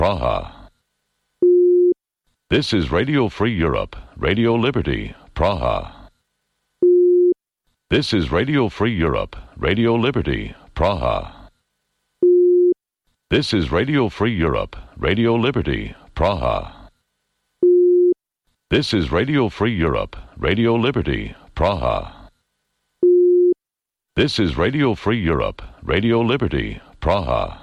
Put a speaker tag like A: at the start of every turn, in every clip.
A: Praha. This is Radio Free Europe, Radio Liberty, Praha. This is Radio Free Europe, Radio Liberty, Praha. This is Radio Free Europe, Radio Liberty, Praha. This is Radio Free Europe, Radio Liberty, Praha. This is Radio Free Europe, Radio Liberty, Praha.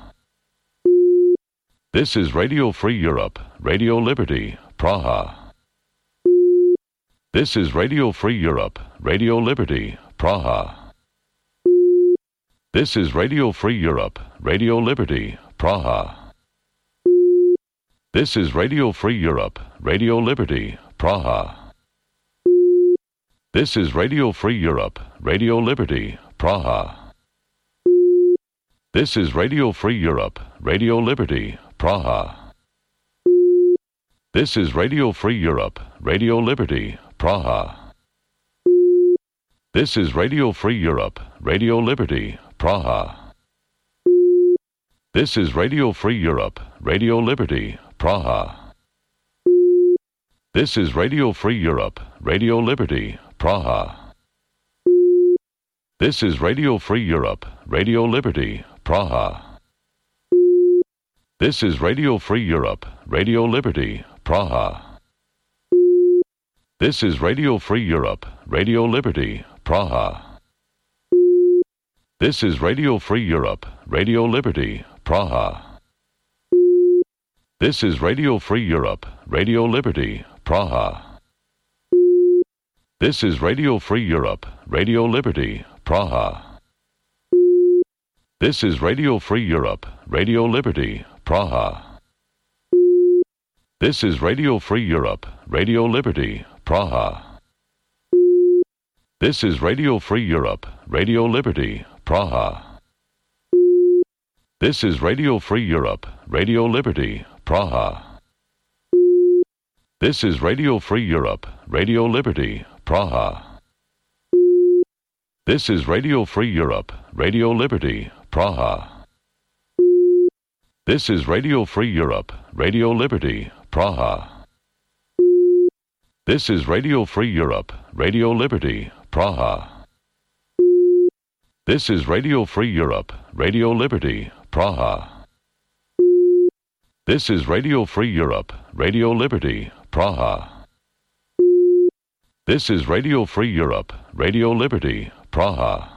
A: This is Radio Free Europe, Radio Liberty, Praha. This is Radio Free Europe, Radio Liberty, Praha. This is Radio Free Europe, Radio Liberty, Praha. This is Radio Free Europe, Radio Liberty, Praha. This is Radio Free Europe, Radio Liberty, Praha. This is Radio Free Europe, Radio Liberty, Praha. This is Radio Free Europe, Radio Liberty, Praha. This is Radio Free Europe, Radio Liberty, Praha. This is Radio Free Europe, Radio Liberty, Praha. This is Radio Free Europe, Radio Liberty, Praha. This is Radio Free Europe, Radio Liberty, Praha. This is Radio Free Europe, Radio Liberty, Praha. This is Radio Free Europe, Radio Liberty, Praha. This is Radio Free Europe, Radio Liberty, Praha. This is Radio Free Europe, Radio Liberty, Praha. This is Radio Free Europe, Radio Liberty, Praha. This is Radio Free Europe, Radio Liberty, Praha. This is Radio Free Europe, Radio Liberty, Praha. This is Radio Free Europe, Radio Liberty, Praha. This is Radio Free Europe, Radio Liberty, Praha. This is Radio Free Europe, Radio Liberty, Praha. This is Radio Free Europe, Radio Liberty, Praha. This is Radio Free Europe, Radio Liberty, Praha. This is Radio Free Europe, Radio Liberty, Praha. This is Radio Free Europe, Radio Liberty, Praha. This is Radio Free Europe, Radio Liberty, Praha. This is Radio Free Europe, Radio Liberty, Praha.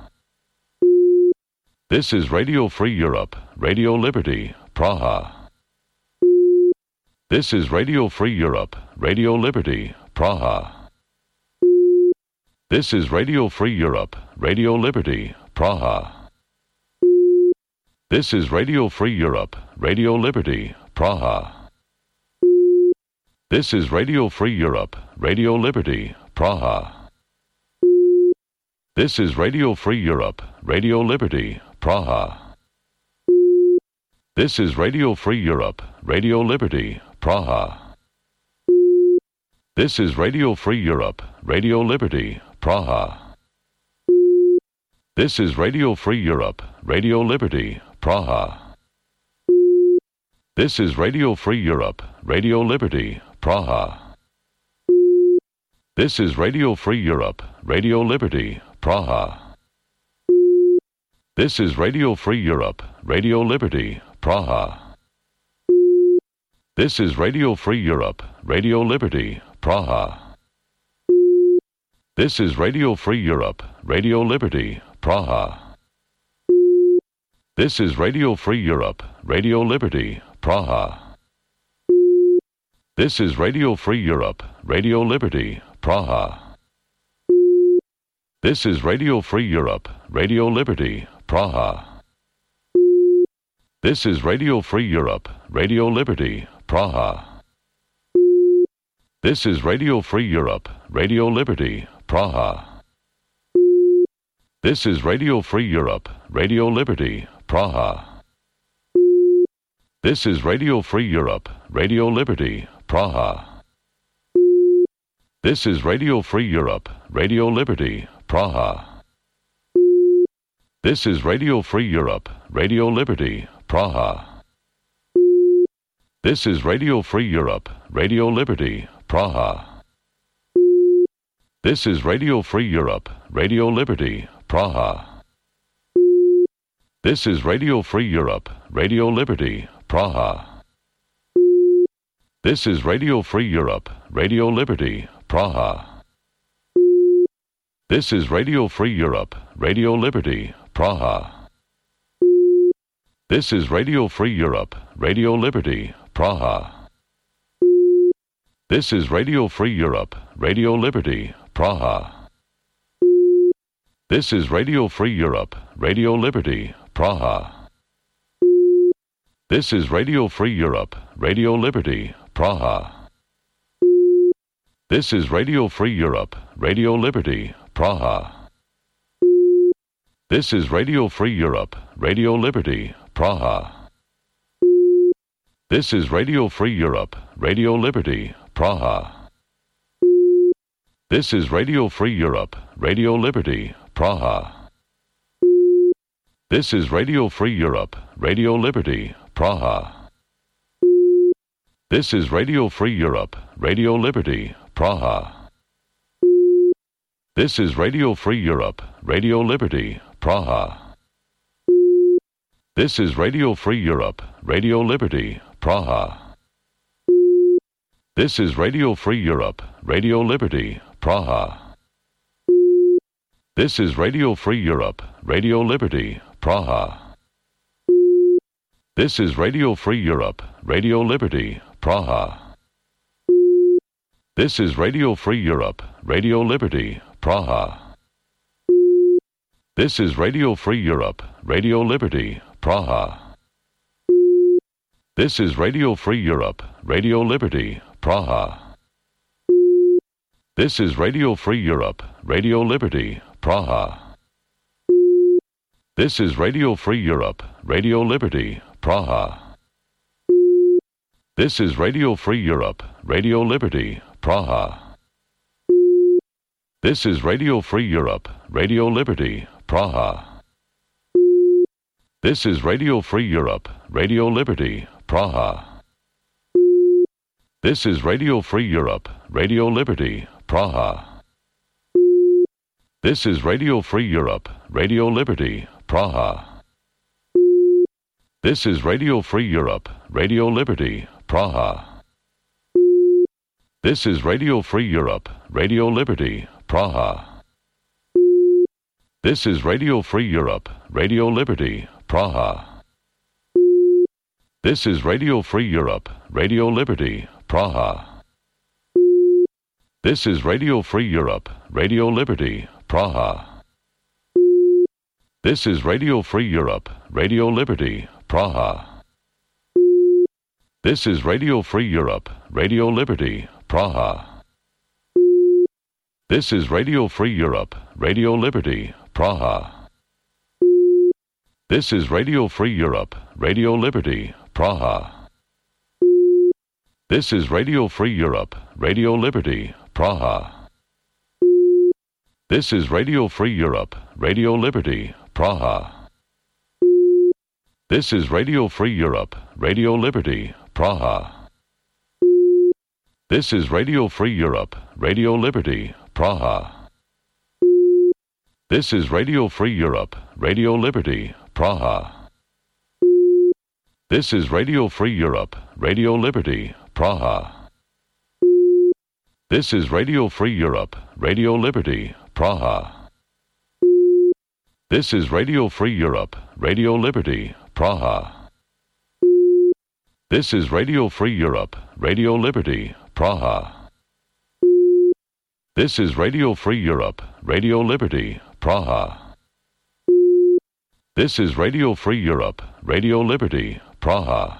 A: This is Radio Free Europe, Radio Liberty, Praha. This is Radio Free Europe, Radio Liberty, Praha. This is Radio Free Europe, Radio Liberty, Praha. This is Radio Free Europe, Radio Liberty, Praha. This is Radio Free Europe, Radio Liberty, Praha. This is Radio Free Europe, Radio Liberty, Praha. This is Radio Free Europe, Radio Liberty, Praha. This is Radio Free Europe, Radio Liberty, Praha. This is Radio Free Europe, Radio Liberty, Praha. This is Radio Free Europe, Radio Liberty, Praha. This is Radio Free Europe, Radio Liberty, Praha. This is Radio Free Europe, Radio Liberty, Praha. This is Radio Free Europe, Radio Liberty, Praha. This is Radio Free Europe, Radio Liberty, Praha. This is Radio Free Europe, Radio Liberty, Praha. This is Radio Free Europe, Radio Liberty, Praha. This is Radio Free Europe, Radio Liberty, Praha. This is Radio Free Europe, Radio Liberty, Praha. This is Radio Free Europe, Radio Liberty, Praha. This is Radio Free Europe, Radio Liberty, Praha. This is Radio Free Europe, Radio Liberty, Praha. This is Radio Free Europe, Radio Liberty, Praha. This is Radio Free Europe, Radio Liberty, Praha. This is Radio Free Europe, Radio Liberty, Praha. This is Radio Free Europe, Radio Liberty, Praha. This is Radio Free Europe, Radio Liberty, Praha. This is Radio Free Europe, Radio Liberty, Praha. This is Radio Free Europe, Radio Liberty, Praha. This is Radio Free Europe, Radio Liberty, Praha. This is Radio Free Europe, Radio Liberty, Praha. This is Radio Free Europe, Radio Liberty, Praha. This is Radio Free Europe, Radio Liberty, Praha. This is Radio Free Europe, Radio Liberty, Praha. This is Radio Free Europe, Radio Liberty, Praha. This is Radio Free Europe, Radio Liberty, Praha. This is Radio Free Europe, Radio Liberty, Praha. This is Radio Free Europe, Radio Liberty, Praha. This is Radio Free Europe, Radio Liberty, Praha. This is Radio Free Europe, Radio Liberty, Praha. This is Radio Free Europe, Radio Liberty, Praha. This is Radio Free Europe, Radio Liberty, Praha. This is Radio Free Europe, Radio Liberty, Praha. This is Radio Free Europe, Radio Liberty, Praha. This is Radio Free Europe, Radio Liberty, Praha. This is Radio Free Europe, Radio Liberty, Praha. This is Radio Free Europe, Radio Liberty, Praha. This is Radio Free Europe, Radio Liberty, Praha. This is Radio Free Europe, Radio Liberty, Praha. This is Radio Free Europe, Radio Liberty, Praha. This is Radio Free Europe, Radio Liberty, Praha. This is Radio Free Europe, Radio Liberty, Praha. This is Radio Free Europe, Radio Liberty, Praha. This is Radio Free Europe, Radio Liberty, Praha. This is Radio Free Europe, Radio Liberty, Praha. This is Radio Free Europe, Radio Liberty, Praha. This is Radio Free Europe, Radio Liberty, Praha. This is Radio Free Europe, Radio Liberty, Praha. This is Radio Free Europe, Radio Liberty, Praha. This is Radio Free Europe, Radio Liberty, Praha. This is Radio Free Europe, Radio Liberty, Praha. This is Radio Free Europe, Radio Liberty, Praha. This is Radio Free Europe, Radio Liberty, Praha. This is Radio Free Europe, Radio Liberty, Praha. This is Radio Free Europe, Radio Liberty, Praha. This is Radio Free Europe, Radio Liberty, Praha. This is Radio Free Europe, Radio Liberty, Praha. This is Radio Free Europe, Radio Liberty, Praha. This is Radio Free Europe, Radio Liberty, Praha. This is Radio Free Europe, Radio Liberty, Praha. This is Radio Free Europe, Radio Liberty, Praha. This is Radio Free Europe, Radio Liberty, Praha. This is Radio Free Europe, Radio Liberty, Praha. This is Radio Free Europe, Radio Liberty, Praha.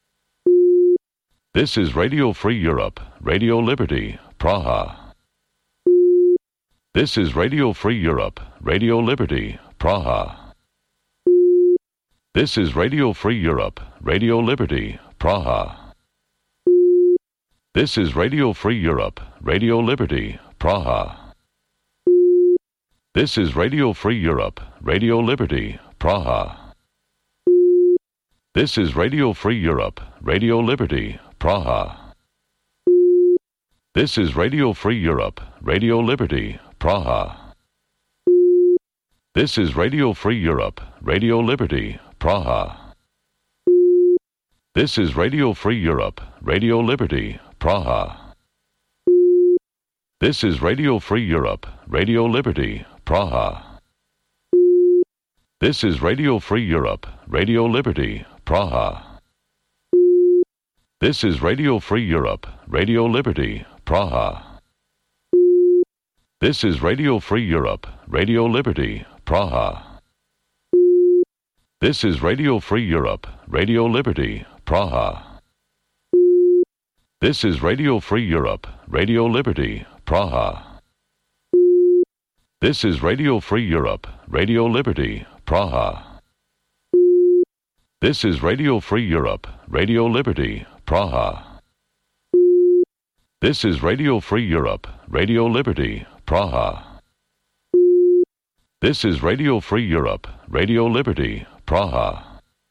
A: This is Radio Free Europe, Radio Liberty, Praha. This is Radio Free Europe, Radio Liberty, Praha. This is Radio Free Europe, Radio Liberty, Praha. This is Radio Free Europe, Radio Liberty, Praha. This is Radio Free Europe, Radio Liberty, Praha. This is Radio Free Europe, Radio Liberty, Praha. This is Radio Free Europe, Radio Liberty, Praha. This is Radio Free Europe, Radio Liberty, Praha. This is Radio Free Europe, Radio Liberty, Praha. This is Radio Free Europe, Radio Liberty, Praha. This is Radio Free Europe, Radio Liberty, Praha. This is Radio Free Europe, Radio Liberty, Praha. This is Radio Free Europe, Radio Liberty, Praha. This is Radio Free Europe, Radio Liberty, Praha. This is Radio Free Europe, Radio Liberty, Praha. This is Radio Free Europe, Radio Liberty, Praha. This is Radio Free Europe, Radio Liberty, Praha. This is Radio Free Europe, Radio Liberty, Praha. This is Radio Free Europe, Radio Liberty, Praha.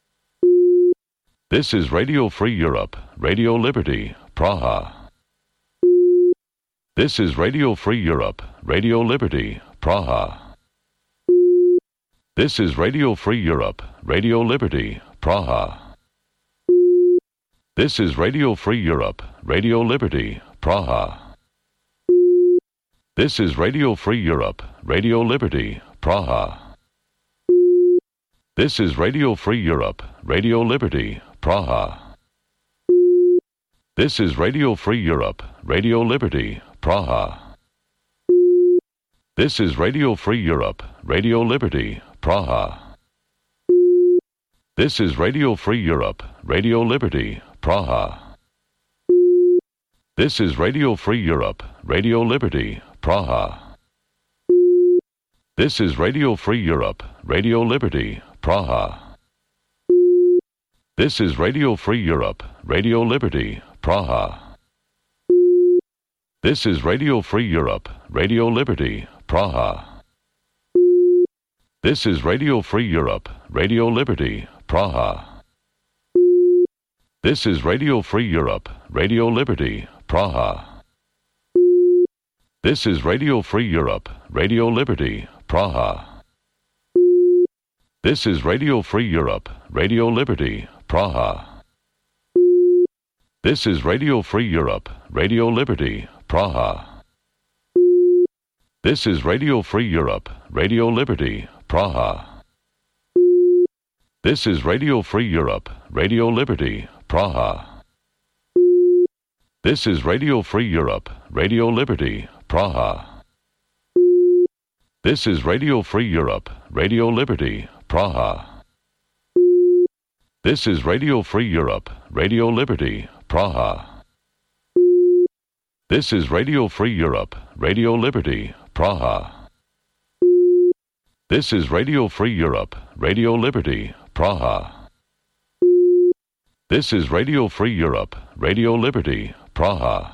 A: This is Radio Free Europe, Radio Liberty, Praha. This is Radio Free Europe, Radio Liberty, Praha. This is Radio Free Europe, Radio Liberty, Praha. This is Radio Free Europe, Radio Liberty, Praha. This is Radio Free Europe, Radio Liberty, Praha. This is Radio Free Europe, Radio Liberty, Praha. This is Radio Free Europe, Radio Liberty, Praha. This is Radio Free Europe, Radio Liberty, Praha. This is Radio Free Europe, Radio Liberty, Praha. This is Radio Free Europe, Radio Liberty, Praha. This is Radio Free Europe, Radio Liberty, Praha. This is Radio Free Europe, Radio Liberty, Praha. This is Radio Free Europe, Radio Liberty, Praha. This is Radio Free Europe, Radio Liberty, Praha. This is Radio Free Europe, Radio Liberty, Praha. This is Radio Free Europe, Radio Liberty, Praha. This is Radio Free Europe, Radio Liberty, Praha. This is Radio Free Europe, Radio Liberty, Praha. This is Radio Free Europe, Radio Liberty, Praha. This is Radio Free Europe, Radio Liberty, Praha. This is Radio Free Europe, Radio Liberty, Praha. This is Radio Free Europe, Radio Liberty, Praha. This is Radio Free Europe, Radio Liberty, Praha. This is Radio Free Europe, Radio Liberty, Praha. This is Radio Free Europe, Radio Liberty, Praha. This is Radio Free Europe, Radio Liberty, Praha.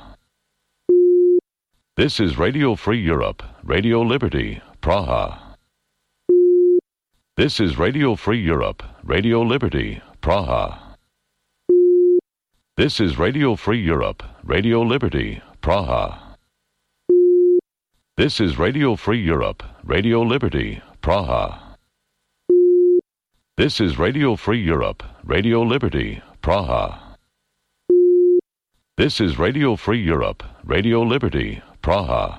A: This is Radio Free Europe, Radio Liberty, Praha. This is Radio Free Europe, Radio Liberty, Praha. This is Radio Free Europe, Radio Liberty, Praha. This is Radio Free Europe, Radio Liberty, Praha. This is Radio Free Europe, Radio Liberty, Praha. This is Radio Free Europe, Radio Liberty, Praha.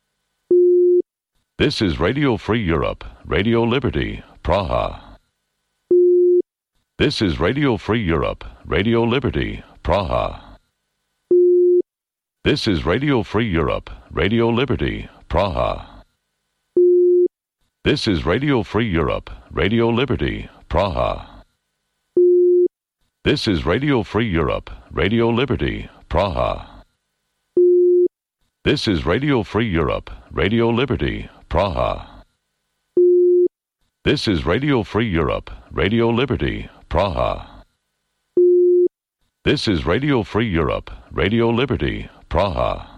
A: This is Radio Free Europe, Radio Liberty, Praha. This is Radio Free Europe, Radio Liberty, Praha. This is Radio Free Europe, Radio Liberty, Praha. This is Radio Free Europe, Radio Liberty, Praha. This is Radio Free Europe, Radio Liberty, Praha. This is Radio Free Europe, Radio Liberty, Praha. This is Radio Free Europe, Radio Liberty, Praha. This is Radio Free Europe, Radio Liberty, Praha.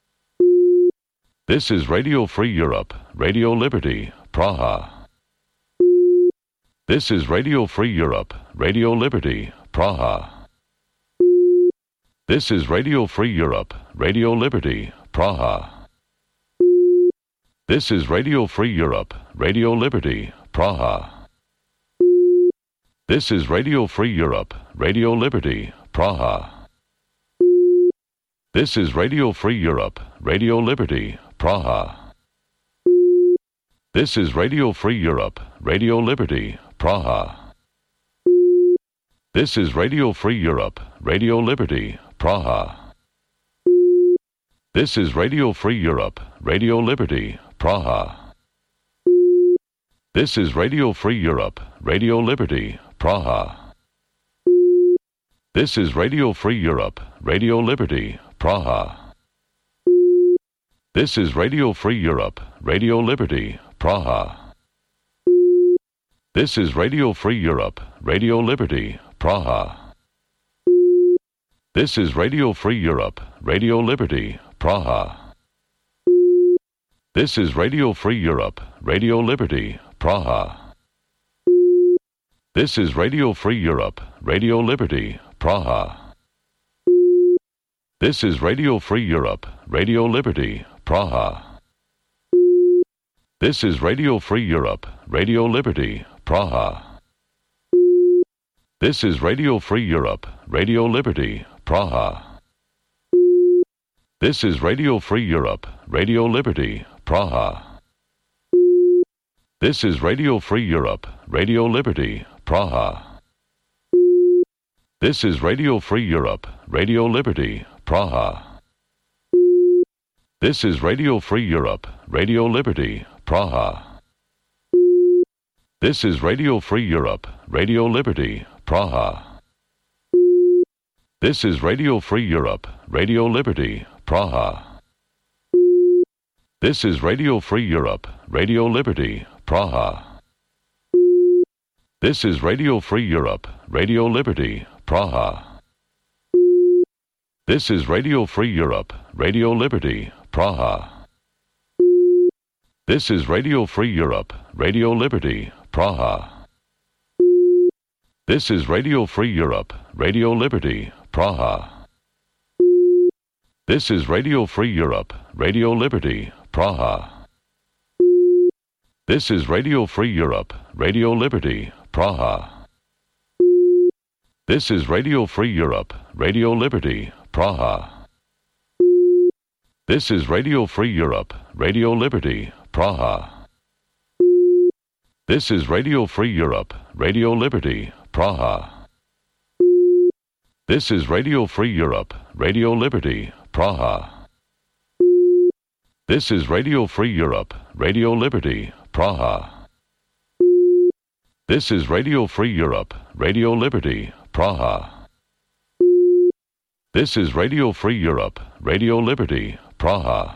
A: This is Radio Free Europe, Radio Liberty, Praha. This is Radio Free Europe, Radio Liberty, Praha. This is Radio Free Europe, Radio Liberty, Praha. This is Radio Free Europe, Radio Liberty, Praha. This is Radio Free Europe, Radio Liberty, Praha. This is Radio Free Europe, Radio Liberty, Praha. This is Radio Free Europe, Radio Liberty, Praha. This is Radio Free Europe, Radio Liberty, Praha. This is Radio Free Europe, Radio Liberty, Praha. This is Radio Free Europe, Radio Liberty, Praha. This is Radio Free Europe, Radio Liberty, Praha. This is Radio Free Europe, Radio Liberty, Praha. This is Radio Free Europe, Radio Liberty, Praha. This is Radio Free Europe, Radio Liberty, Praha. This is Radio Free Europe, Radio Liberty, Praha. This is Radio Free Europe, Radio Liberty, Praha. This is Radio Free Europe, Radio Liberty, Praha. This is Radio Free Europe, Radio Liberty, Praha. This is Radio Free Europe, Radio Liberty, Praha. This is Radio Free Europe, Radio Liberty, Praha. This is Radio Free Europe, Radio Liberty, Praha. This is Radio Free Europe, Radio Liberty, Praha. This is Radio Free Europe, Radio Liberty, Praha. This is Radio Free Europe, Radio Liberty, Praha. This is Radio Free Europe, Radio Liberty, Praha. This is Radio Free Europe, Radio Liberty, Praha. This is Radio Free Europe, Radio Liberty, Praha. This is Radio Free Europe, Radio Liberty, Praha. This is Radio Free Europe, Radio Liberty, Praha. This is Radio Free Europe, Radio Liberty, Praha. This is Radio Free Europe, Radio Liberty, Praha. This is Radio Free Europe, Radio Liberty, Praha. This is Radio Free Europe, Radio Liberty, Praha. This is Radio Free Europe, Radio Liberty, Praha. This is Radio Free Europe, Radio Liberty, Praha. This is Radio Free Europe, Radio Liberty, Praha. This is Radio Free Europe, Radio Liberty, Praha. This is Radio Free Europe, Radio Liberty, Praha. This is Radio Free Europe, Radio Liberty, Praha.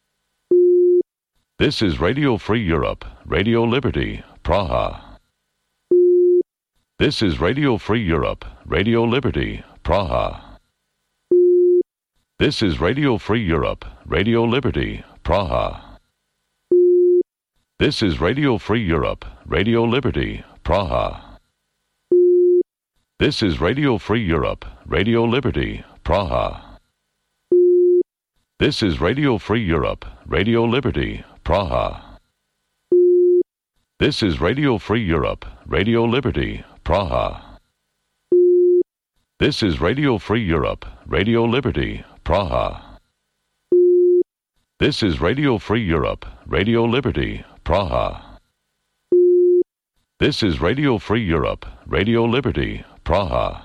A: This is Radio Free Europe, Radio Liberty, Praha. This is Radio Free Europe, Radio Liberty, Praha. This is Radio Free Europe, Radio Liberty, Praha. This is Radio Free Europe, Radio Liberty, Praha. This is Radio Free Europe, Radio Liberty, Praha. This is Radio Free Europe, Radio Liberty, Praha. This is Radio Free Europe, Radio Liberty, Praha. This is Radio Free Europe, Radio Liberty, Praha. This is Radio Free Europe, Radio Liberty, Praha. This is Radio Free Europe, Radio Liberty, Praha.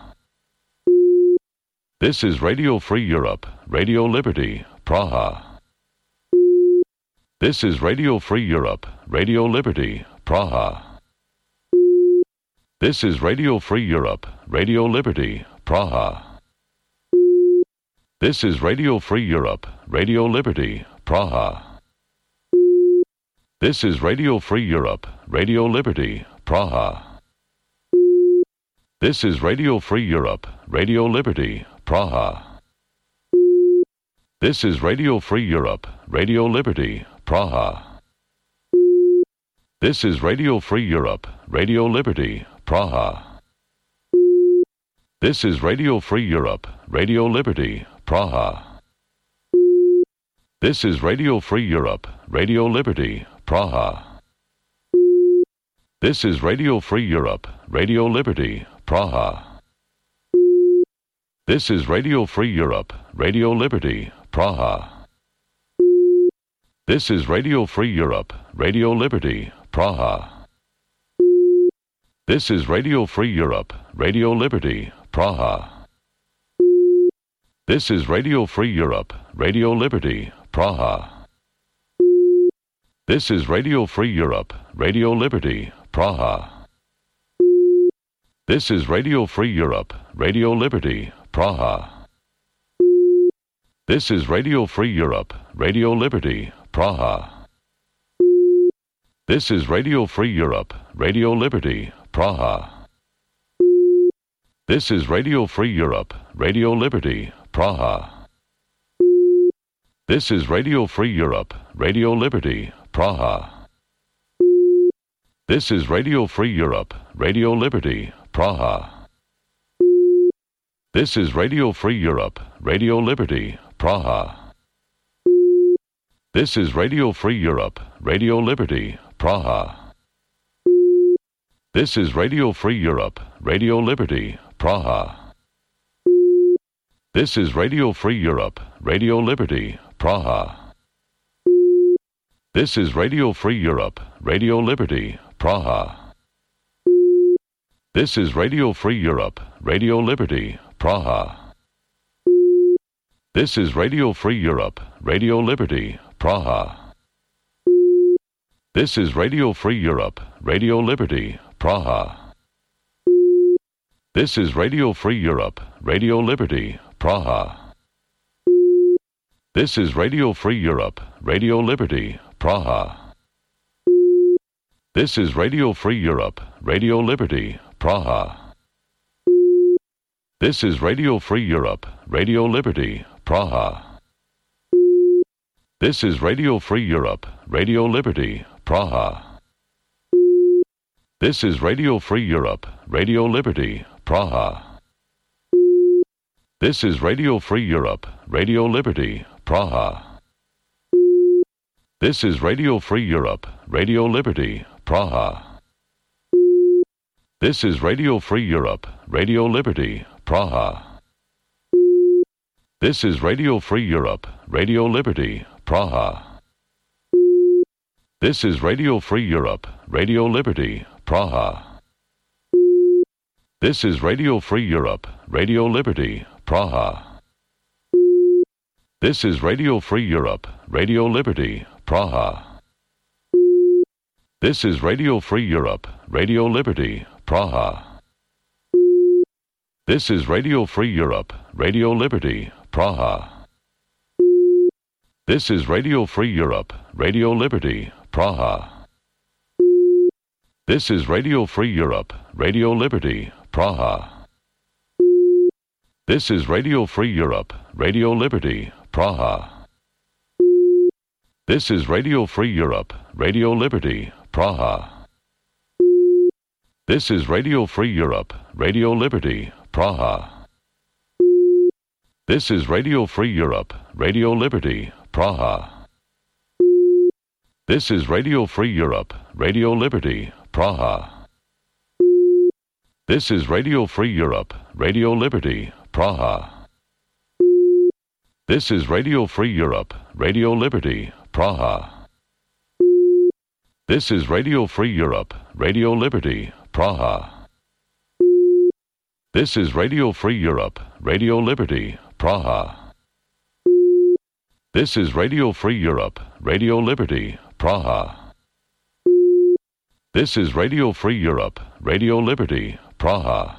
A: This is Radio Free Europe, Radio Liberty, Praha. This is Radio Free Europe, Radio Liberty, Praha. This is Radio Free Europe, Radio Liberty, Praha. This is Radio Free Europe, Radio Liberty, Praha. This is Radio Free Europe, Radio Liberty, Praha. This is Radio Free Europe, Radio Liberty, Praha. This is Radio Free Europe, Radio Liberty, Praha. This is Radio Free Europe, Radio Liberty, Praha. This is Radio Free Europe, Radio Liberty, Praha. This is Radio Free Europe, Radio Liberty, Praha. This is Radio Free Europe, Radio Liberty, Praha. This is Radio Free Europe, Radio Liberty, Praha. This is Radio Free Europe, Radio Liberty, Praha. This is Radio Free Europe, Radio Liberty, Praha. This is Radio Free Europe, Radio Liberty, Praha. This is Radio Free Europe, Radio Liberty, Praha. This is Radio Free Europe, Radio Liberty, Praha. This is Radio Free Europe, Radio Liberty, Praha. This is Radio Free Europe, Radio Liberty, Praha. This is Radio Free Europe, Radio Liberty, Praha. This is Radio Free Europe, Radio Liberty, Praha. This is Radio Free Europe, Radio Liberty, Praha. This is Radio Free Europe, Radio Liberty, Praha. This is Radio Free Europe, Radio Liberty, Praha. This is Radio Free Europe, Radio Liberty, Praha. This is Radio Free Europe, Radio Liberty, Praha. This is Radio Free Europe, Radio Liberty, Praha. This is Radio Free Europe, Radio Liberty, Praha. This is Radio Free Europe, Radio Liberty, Praha. This is Radio Free Europe, Radio Liberty, Praha. This is Radio Free Europe, Radio Liberty, Praha. This is Radio Free Europe, Radio Liberty, Praha. This is Radio Free Europe, Radio Liberty, Praha. This is Radio Free Europe, Radio Liberty, Praha. This is Radio Free Europe, Radio Liberty, Praha. This is Radio Free Europe, Radio Liberty, Praha. This is Radio Free Europe, Radio Liberty, Praha. This is Radio Free Europe, Radio Liberty, Praha. This is Radio Free Europe, Radio Liberty, Praha. This is Radio Free Europe, Radio Liberty, Praha. This is Radio Free Europe, Radio Liberty, Praha. This is Radio Free Europe, Radio Liberty, Praha. This is Radio Free Europe, Radio Liberty, Praha. This is Radio Free Europe, Radio Liberty, Praha. This is Radio Free Europe, Radio Liberty, Praha. This is Radio Free Europe, Radio Liberty, Praha. This is Radio Free Europe, Radio Liberty, Praha. This is Radio Free Europe, Radio Liberty, Praha. This is Radio Free Europe, Radio Liberty, Praha. This is Radio Free Europe, Radio Liberty, Praha. This is Radio Free Europe, Radio Liberty, Praha. This is Radio Free Europe, Radio Liberty, Praha. This is Radio Free Europe, Radio Liberty, Praha. This is Radio Free Europe, Radio Liberty, Praha. This is Radio Free Europe, Radio Liberty, Praha. This is Radio Free Europe, Radio Liberty, Praha. This is Radio Free Europe, Radio Liberty, Praha. This is Radio Free Europe, Radio Liberty, Praha.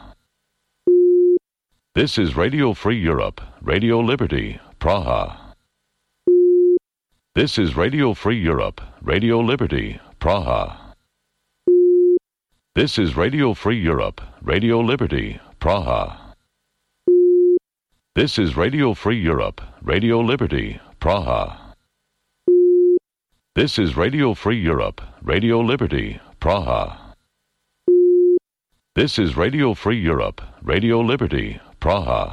A: This is Radio Free Europe, Radio Liberty, Praha. This is Radio Free Europe, Radio Liberty, Praha. This is Radio Free Europe, Radio Liberty, Praha. This is Radio Free Europe, Radio Liberty, Praha. This is Radio Free Europe, Radio Liberty, Praha. This is Radio Free Europe, Radio Liberty, Praha.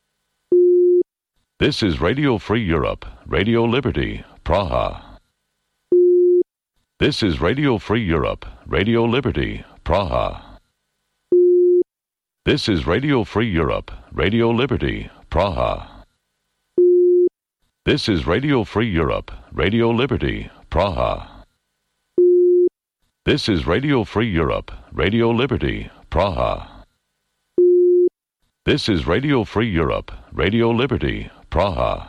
A: This is Radio Free Europe, Radio Liberty, Praha. This is Radio Free Europe, Radio Liberty, Praha. This is Radio Free Europe, Radio Liberty, Praha. This is Radio Free Europe, Radio Liberty, Praha. This is Radio Free Europe, Radio Liberty, Praha. This is Radio Free Europe, Radio Liberty, Praha.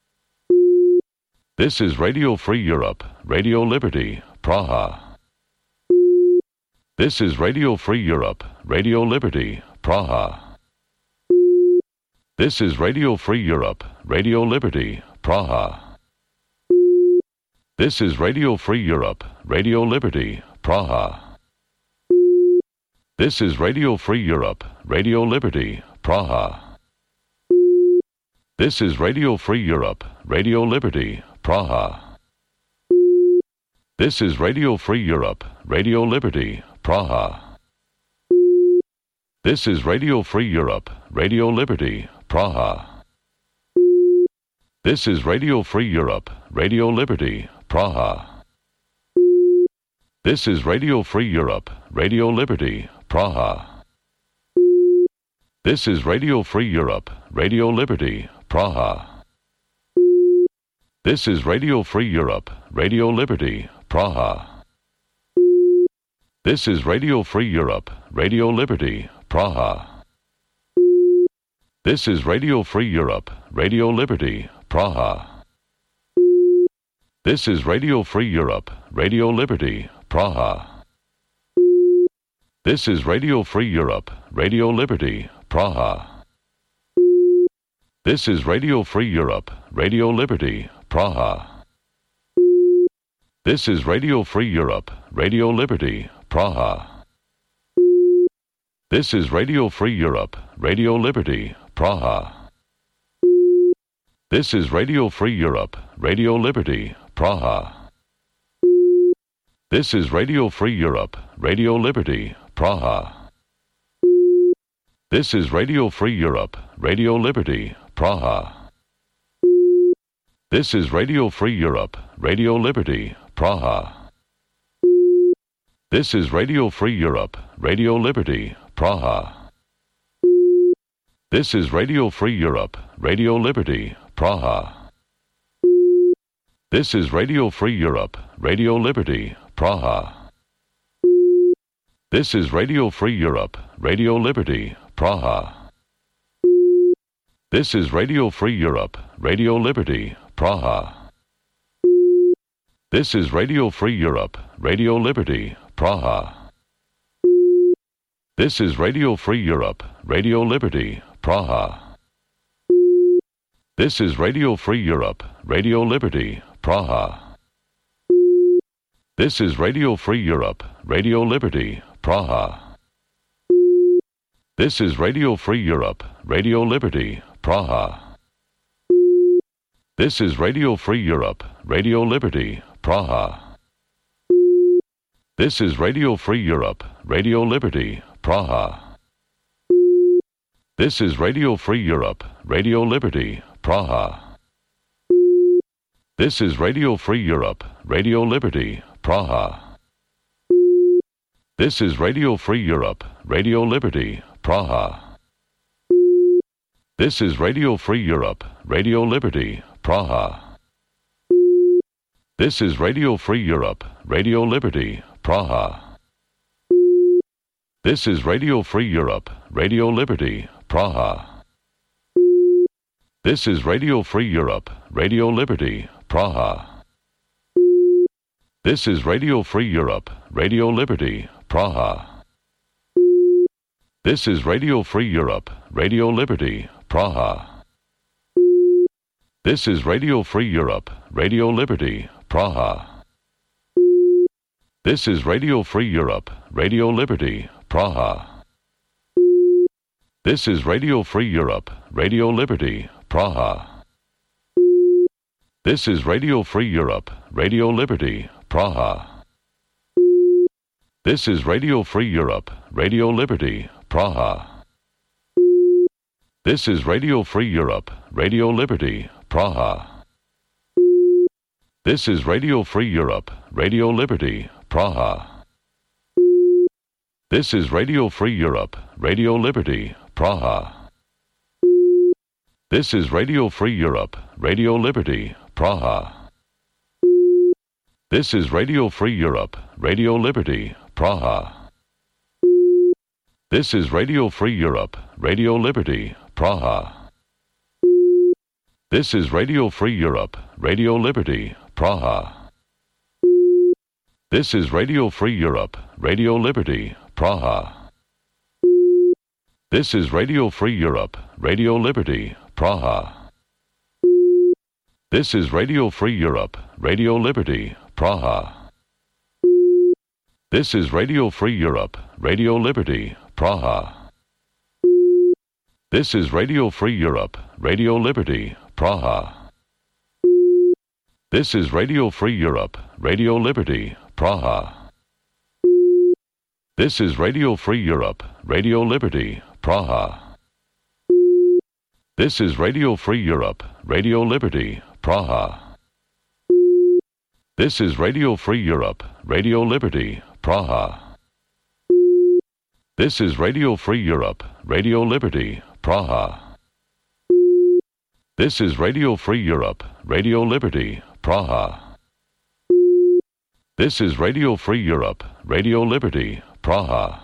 A: This is Radio Free Europe, Radio Liberty, Praha. This is Radio Free Europe, Radio Liberty, Praha. This is Radio Free Europe, Radio Liberty, Praha. This is Radio Free Europe, Radio Liberty, Praha. This is Radio Free Europe, Radio Liberty, Praha. This is Radio Free Europe, Radio Liberty, Praha. This is Radio Free Europe, Radio Liberty, Praha. This is Radio Free Europe, Radio Liberty, Praha. This is Radio Free Europe, Radio Liberty, Praha. This is Radio Free Europe, Radio Liberty, Praha. This is Radio Free Europe, Radio Liberty, Praha. This is Radio Free Europe, Radio Liberty, Praha. This is Radio Free Europe, Radio Liberty, Praha. This is Radio Free Europe, Radio Liberty, Praha. This is Radio Free Europe, Radio Liberty, Praha. This is Radio Free Europe, Radio Liberty, Praha. This is Radio Free Europe, Radio Liberty, Praha. This is Radio Free Europe, Radio Liberty, Praha. This is Radio Free Europe, Radio Liberty, Praha. This is Radio Free Europe, Radio Liberty, Praha. This is Radio Free Europe, Radio Liberty, Praha. This is Radio Free Europe, Radio Liberty, Praha. This is Radio Free Europe, Radio Liberty, Praha. This is Radio Free Europe, Radio Liberty, Praha. This is Radio Free Europe, Radio Liberty, Praha. This is Radio Free Europe, Radio Liberty, Praha. This is Radio Free Europe, Radio Liberty, Praha. This is Radio Free Europe, Radio Liberty, Praha. This is Radio Free Europe, Radio Liberty, Praha. This is Radio Free Europe, Radio Liberty, Praha. This is Radio Free Europe, Radio Liberty, Praha. This is Radio Free Europe, Radio Liberty, Praha. This is Radio Free Europe, Radio Liberty, Praha. This is Radio Free Europe, Radio Liberty, Praha. This is Radio Free Europe, Radio Liberty, Praha. This is Radio Free Europe, Radio Liberty, Praha. This is Radio Free Europe, Radio Liberty, Praha. This is Radio Free Europe, Radio Liberty, Praha. This is Radio Free Europe, Radio Liberty, Praha. This is Radio Free Europe, Radio Liberty, Praha. This is Radio Free Europe, Radio Liberty, Praha. This is Radio Free Europe, Radio Liberty, Praha. This is Radio Free Europe, Radio Liberty, Praha. This is Radio Free Europe, Radio Liberty, Praha. This is Radio Free Europe, Radio Liberty, Praha. This is Radio Free Europe, Radio Liberty, Praha. This is Radio Free Europe, Radio Liberty, Praha. This is Radio Free Europe, Radio Liberty, Praha. This is Radio Free Europe, Radio Liberty, Praha. This is Radio Free Europe, Radio Liberty, Praha. This is Radio Free Europe, Radio Liberty, Praha. This is Radio Free Europe, Radio Liberty, Praha. This is Radio Free Europe, Radio Liberty, Praha. This is Radio Free Europe, Radio Liberty, Praha. This is Radio Free Europe, Radio Liberty, Praha. This is Radio Free Europe, Radio Liberty, Praha. This is Radio Free Europe, Radio Liberty, Praha. This is Radio Free Europe, Radio Liberty, Praha. This is Radio Free Europe, Radio Liberty, Praha. This is Radio Free Europe, Radio Liberty, Praha. This is Radio Free Europe, Radio Liberty, Praha. This is Radio Free Europe, Radio Liberty, Praha. This is Radio Free Europe, Radio Liberty, Praha. This is Radio Free Europe, Radio Liberty, Praha. This is Radio Free Europe, Radio Liberty, Praha. This is Radio Free Europe, Radio Liberty, Praha. This is Radio Free Europe, Radio Liberty, Praha. This is Radio Free Europe, Radio Liberty, Praha.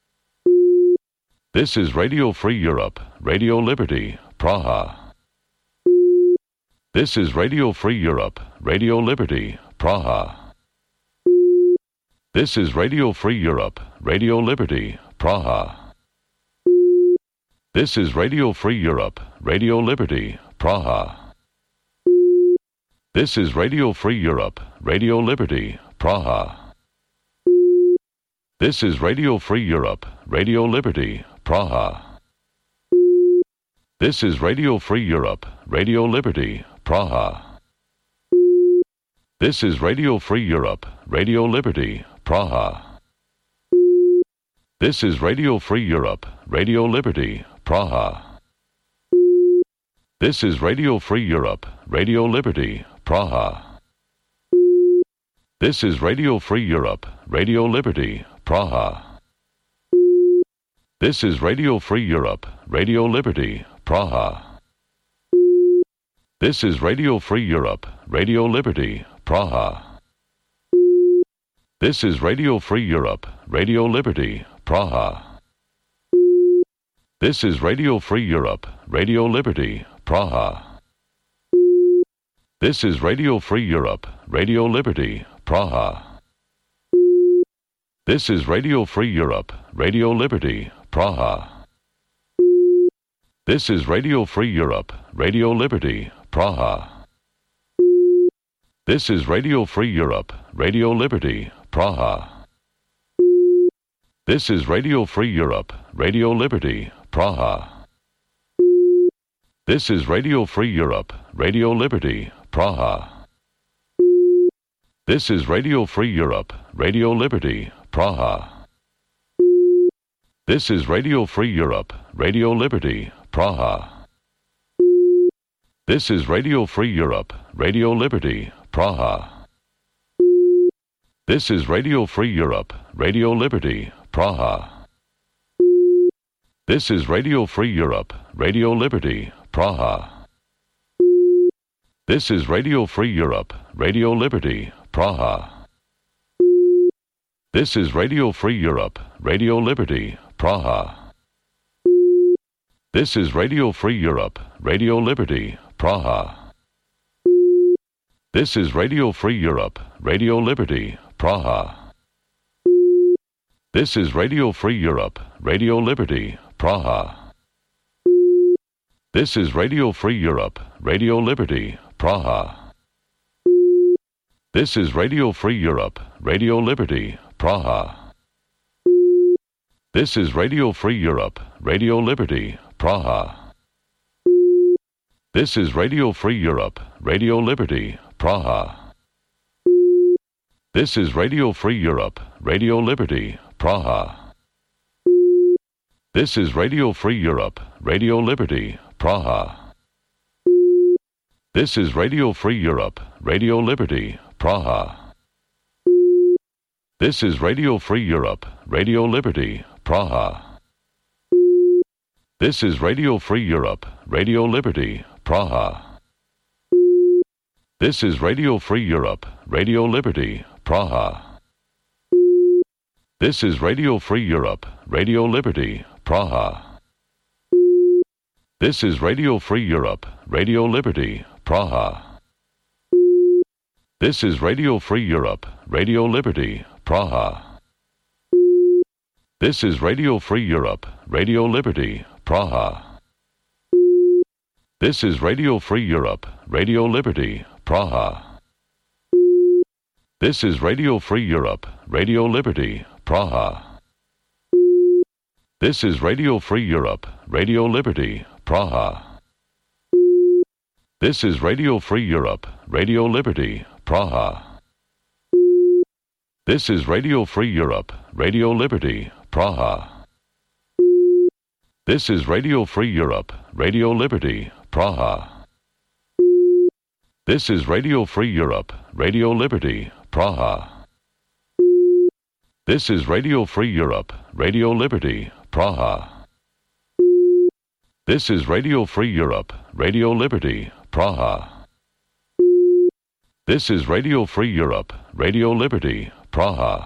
A: This is Radio Free Europe, Radio Liberty, Praha. This is Radio Free Europe, Radio Liberty, Praha. This is Radio Free Europe, Radio Liberty, Praha. This is Radio Free Europe, Radio Liberty, Praha. This is Radio Free Europe, Radio Liberty, Praha. This is Radio Free Europe, Radio Liberty, Praha. This is Radio Free Europe, Radio Liberty, Praha. This is Radio Free Europe, Radio Liberty, Praha. This is Radio Free Europe, Radio Liberty, Praha. This is Radio Free Europe, Radio Liberty, Praha. This is Radio Free Europe, Radio Liberty, Praha. This is Radio Free Europe, Radio Liberty, Praha. This is Radio Free Europe, Radio Liberty, Praha. This is Radio Free Europe, Radio Liberty, Praha. This is Radio Free Europe, Radio Liberty, Praha. This is Radio Free Europe, Radio Liberty, Praha. This is Radio Free Europe, Radio Liberty, Praha. This is Radio Free Europe, Radio Liberty, Praha. This is Radio Free Europe, Radio Liberty, Praha. This is Radio Free Europe, Radio Liberty, Praha. This is Radio Free Europe, Radio Liberty, Praha. This is Radio Free Europe, Radio Liberty, Praha. This is Radio Free Europe, Radio Liberty, Praha. This is Radio Free Europe, Radio Liberty, Praha. This is Radio Free Europe, Radio Liberty, Praha. This is Radio Free Europe, Radio Liberty, Praha. This is Radio Free Europe, Radio Liberty, Praha. This is Radio Free Europe, Radio Liberty, Praha. This is Radio Free Europe, Radio Liberty, Praha. This is Radio Free Europe, Radio Liberty, Praha. This is Radio Free Europe, Radio Liberty, Praha. This is Radio Free Europe, Radio Liberty, Praha. This is Radio Free Europe, Radio Liberty, Praha. This is Radio Free Europe, Radio Liberty, Praha. This is Radio Free Europe, Radio Liberty, Praha. This is Radio Free Europe, Radio Liberty, Praha. This is Radio Free Europe, Radio Liberty, Praha. This is Radio Free Europe, Radio Liberty, Praha. This is Radio Free Europe, Radio Liberty, Praha. This is Radio Free Europe, Radio Liberty, Praha. This is Radio Free Europe, Radio Liberty, Praha. This is Radio Free Europe, Radio Liberty, Praha. This is Radio Free Europe, Radio Liberty, Praha. This is Radio Free Europe, Radio Liberty, Praha. This is Radio Free Europe, Radio Liberty, Praha. This is Radio Free Europe, Radio Liberty, Praha. This is Radio Free Europe, Radio Liberty, Praha. This is Radio Free Europe, Radio Liberty, Praha. This is Radio Free Europe, Radio Liberty, Praha. This is Radio Free Europe, Radio Liberty, Praha. This is Radio Free Europe, Radio Liberty, Praha. This is Radio Free Europe, Radio Liberty, Praha. This is Radio Free Europe, Radio Liberty, Praha. This is Radio Free Europe, Radio Liberty, Praha. This is Radio Free Europe, Radio Liberty, Praha.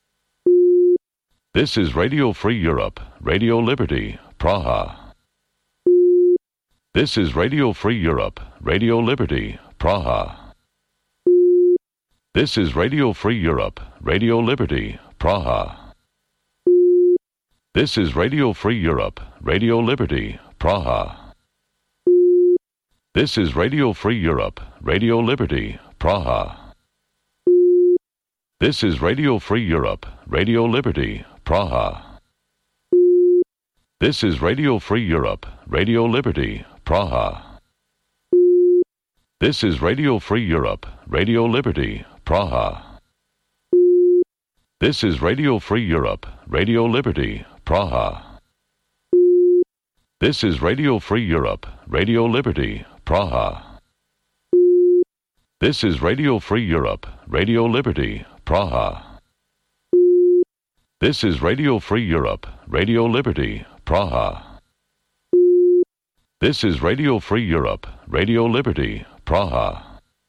A: This is Radio Free Europe, Radio Liberty, Praha. This is Radio Free Europe, Radio Liberty, Praha. This is Radio Free Europe, Radio Liberty, Praha. This is Radio Free Europe, Radio Liberty, Praha. This is Radio Free Europe, Radio Liberty, Praha. This is Radio Free Europe, Radio Liberty, Praha. This is Radio Free Europe, Radio Liberty, Praha. This is Radio Free Europe, Radio Liberty, Praha. This is Radio Free Europe, Radio Liberty, Praha. This is Radio Free Europe, Radio Liberty, Praha. This is Radio Free Europe, Radio Liberty, Praha. This is Radio Free Europe, Radio Liberty, Praha. This is Radio Free Europe, Radio Liberty, Praha.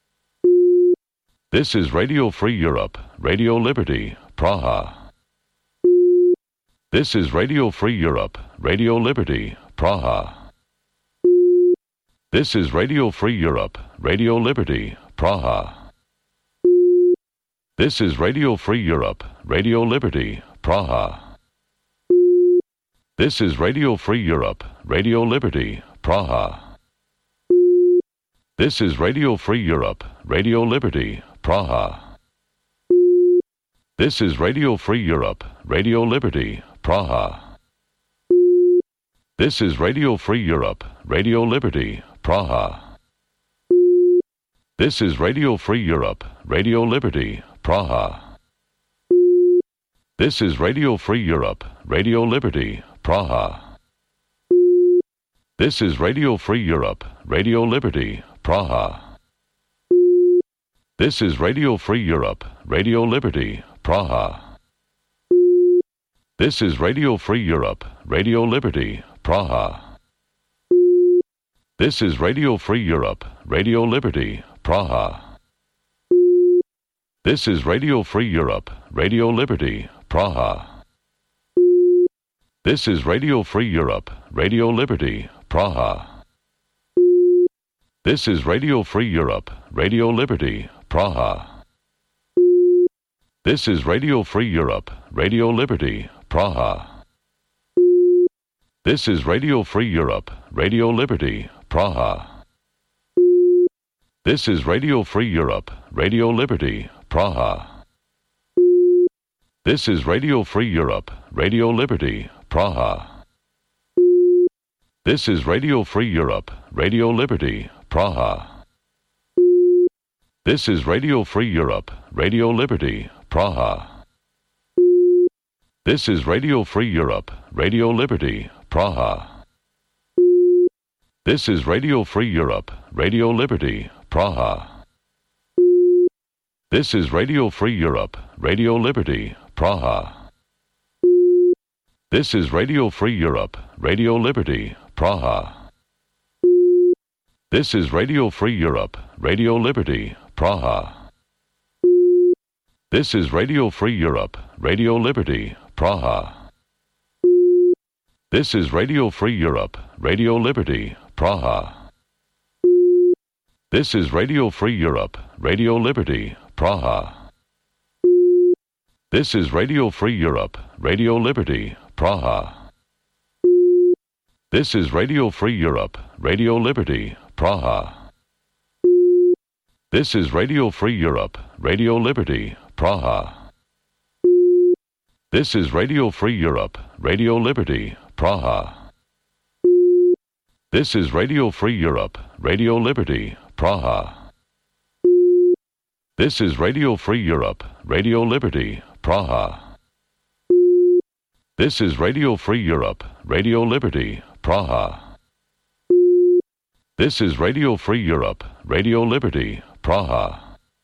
A: This is Radio Free Europe, Radio Liberty, Praha. This is Radio Free Europe, Radio Liberty, Praha. This is Radio Free Europe, Radio Liberty, Praha. This is Radio Free Europe, Radio Liberty, Praha. This is Radio Free Europe, Radio Liberty, Praha. This is Radio Free Europe, Radio Liberty, Praha. This is Radio Free Europe, Radio Liberty, Praha. This is Radio Free Europe, Radio Liberty, Praha. This is Radio Free Europe, Radio Liberty, Praha. This is Radio Free Europe, Radio Liberty, Praha. This is Radio Free Europe, Radio Liberty, Praha. This is Radio Free Europe, Radio Liberty, Praha. This is Radio Free Europe, Radio Liberty, Praha. This is Radio Free Europe, Radio Liberty, Praha. This is Radio Free Europe, Radio Liberty, Praha. This is Radio Free Europe, Radio Liberty, Praha. This is Radio Free Europe, Radio Liberty, Praha. This is Radio Free Europe, Radio Liberty, Praha. This is Radio Free Europe, Radio Liberty, Praha. This is Radio Free Europe, Radio Liberty, Praha. This is Radio Free Europe, Radio Liberty, Praha. This is Radio Free Europe, Radio Liberty, Praha. This is Radio Free Europe, Radio Liberty, Praha. This is Radio Free Europe, Radio Liberty, Praha. This is Radio Free Europe, Radio Liberty, Praha. This is Radio Free Europe, Radio Liberty, Praha. This is Radio Free Europe, Radio Liberty, Praha. This is Radio Free Europe, Radio Liberty, Praha. This is Radio Free Europe, Radio Liberty, Praha. This is Radio Free Europe, Radio Liberty, Praha. This is Radio Free Europe, Radio Liberty, Praha. This is Radio Free Europe, Radio Liberty, Praha. This is Radio Free Europe, Radio Liberty, Praha. This is Radio Free Europe, Radio Liberty, Praha. This is Radio Free Europe, Radio Liberty, Praha. This is Radio Free Europe, Radio Liberty, Praha. This is Radio Free Europe, Radio Liberty, Praha. This is Radio Free Europe, Radio Liberty, Praha. This is Radio Free Europe, Radio Liberty, Praha.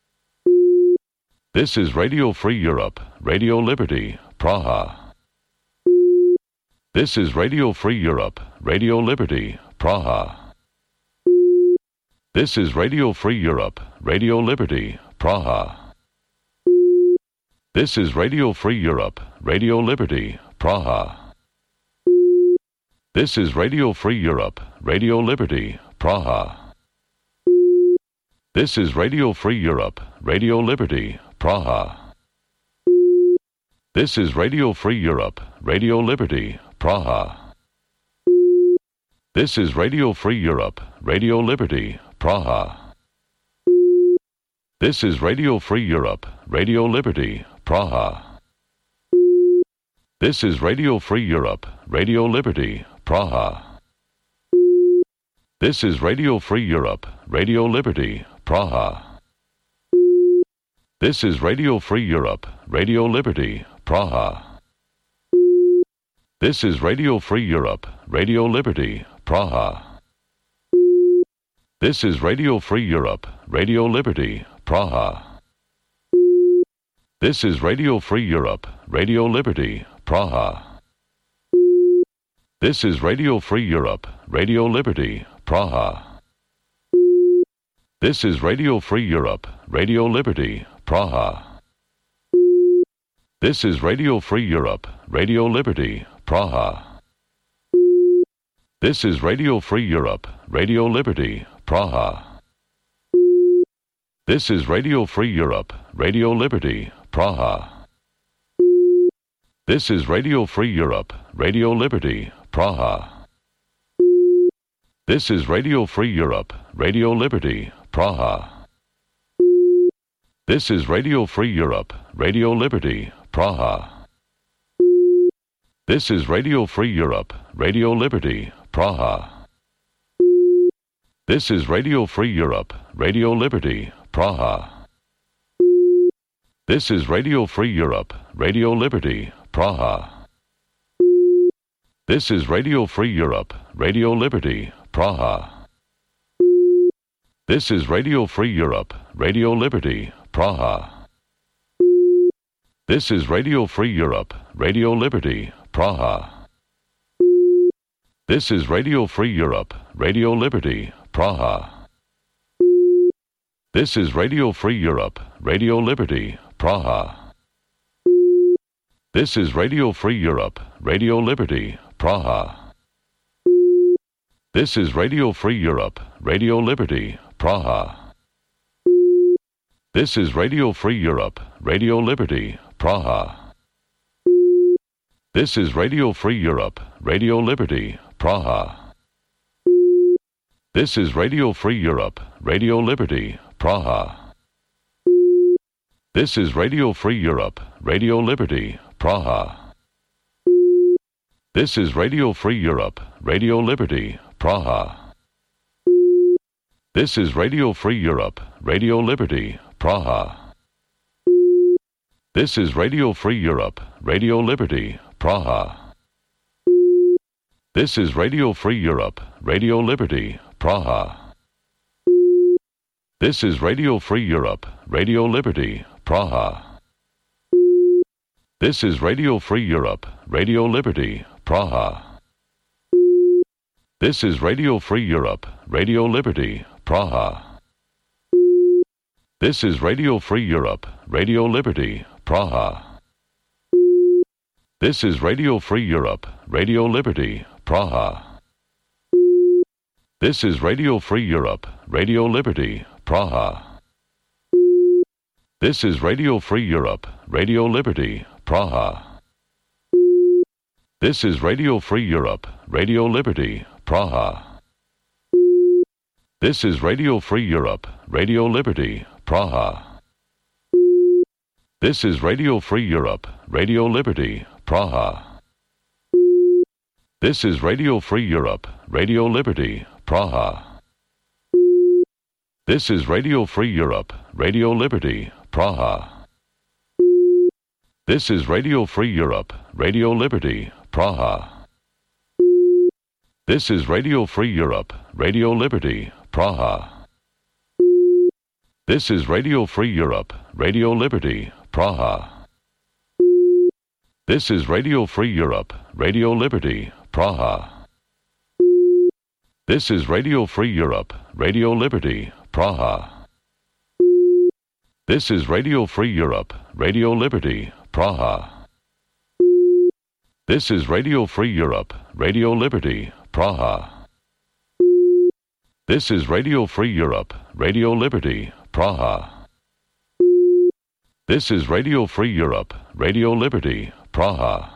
A: This is Radio Free Europe, Radio Liberty, Praha. This is Radio Free Europe, Radio Liberty, Praha. This is Radio Free Europe, Radio Liberty, Praha. This is Radio Free Europe, Radio Liberty, Praha. This is Radio Free Europe, Radio Liberty, Praha. This is Radio Free Europe, Radio Liberty, Praha. This is Radio Free Europe, Radio Liberty, Praha. This is Radio Free Europe, Radio Liberty, Praha. This is Radio Free Europe, Radio Liberty, Praha. This is Radio Free Europe, Radio Liberty, Praha. This is Radio Free Europe, Radio Liberty, Praha. This is Radio Free Europe, Radio Liberty, Praha. This is Radio Free Europe, Radio Liberty, Praha. This is Radio Free Europe, Radio Liberty, Praha. This is Radio Free Europe, Radio Liberty, Praha. This is Radio Free Europe, Radio Liberty, Praha. This is Radio Free Europe, Radio Liberty, Praha. This is Radio Free Europe, Radio Liberty, Praha. This is Radio Free Europe, Radio Liberty, Praha. This is Radio Free Europe, Radio Liberty, Praha. This is Radio Free Europe, Radio Liberty, Praha. This is Radio Free Europe, Radio Liberty, Praha. This is Radio Free Europe, Radio Liberty, Praha. This is Radio Free Europe, Radio Liberty, Praha. This is Radio Free Europe, Radio Liberty, Praha. This is Radio Free Europe, Radio Liberty, Praha. This is Radio Free Europe, Radio Liberty, Praha. This is Radio Free Europe, Radio Liberty, Praha. This is Radio Free Europe, Radio Liberty, Praha. This is Radio Free Europe, Radio Liberty, Praha. This is Radio Free Europe, Radio Liberty, Praha. This is Radio Free Europe, Radio Liberty, Praha. This is Radio Free Europe, Radio Liberty, Praha. This is Radio Free Europe, Radio Liberty, Praha. This is Radio Free Europe, Radio Liberty, Praha. This is Radio Free Europe, Radio Liberty, Praha. This is Radio Free Europe, Radio Liberty, Praha. This is Radio Free Europe, Radio Liberty, Praha. This is Radio Free Europe, Radio Liberty, Praha. This is Radio Free Europe, Radio Liberty, Praha. This is Radio Free Europe, Radio Liberty, Praha. This is Radio Free Europe, Radio Liberty, Praha. This is Radio Free Europe, Radio Liberty, Praha. This is Radio Free Europe, Radio Liberty, Praha. This is Radio Free Europe, Radio Liberty, Praha. This is Radio Free Europe, Radio Liberty, Praha. This is Radio Free Europe, Radio Liberty, Praha. This is Radio Free Europe, Radio Liberty, Praha. This is Radio Free Europe, Radio Liberty, Praha. This is Radio Free Europe, Radio Liberty, Praha. This is Radio Free Europe, Radio Liberty, Praha. This is Radio Free Europe, Radio Liberty, Praha. This is Radio Free Europe, Radio Liberty, Praha. This is Radio Free Europe, Radio Liberty, Praha. This is Radio Free Europe, Radio Liberty, Praha. This is Radio Free Europe, Radio Liberty, Praha. This is Radio Free Europe, Radio Liberty, Praha. This is Radio Free Europe, Radio Liberty, Praha. This is Radio Free Europe, Radio Liberty, Praha. This is Radio Free Europe, Radio Liberty, Praha. This is Radio Free Europe, Radio Liberty, Praha. This is Radio Free Europe, Radio Liberty, Praha.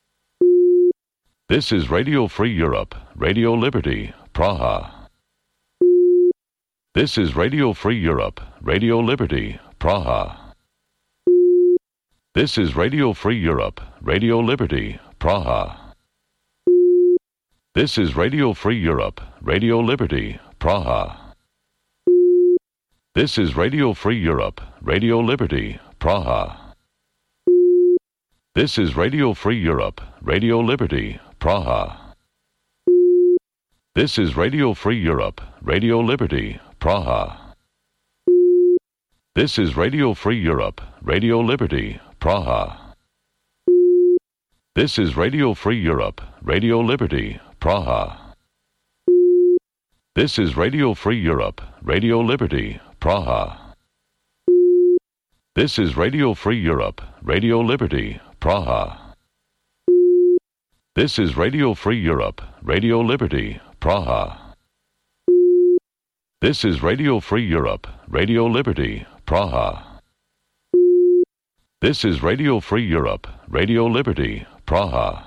A: This is Radio Free Europe, Radio Liberty, Praha. This is Radio Free Europe, Radio Liberty, Praha. This is Radio Free Europe, Radio Liberty, Praha. This is Radio Free Europe, Radio Liberty, Praha. This is Radio Free Europe, Radio Liberty, Praha. This is Radio Free Europe, Radio Liberty, Praha. This is Radio Free Europe, Radio Liberty, Praha. This is Radio Free Europe, Radio Liberty, Praha. This is Radio Free Europe, Radio Liberty, Praha. This is Radio Free Europe, Radio Liberty, Praha. This is Radio Free Europe, Radio Liberty, Praha. This is Radio Free Europe, Radio Liberty, Praha. This is Radio Free Europe, Radio Liberty, Praha. This is Radio Free Europe, Radio Liberty, Praha.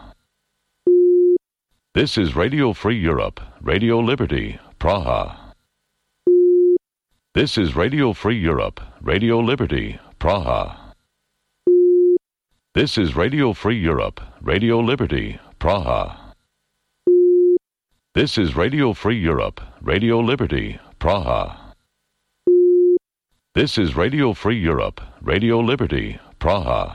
A: This is Radio Free Europe, Radio Liberty, Praha. This is Radio Free Europe, Radio Liberty, Praha. This is Radio Free Europe, Radio Liberty, Praha. This is Radio Free Europe, Radio Liberty, Praha. This is Radio Free Europe, Radio Liberty, Praha.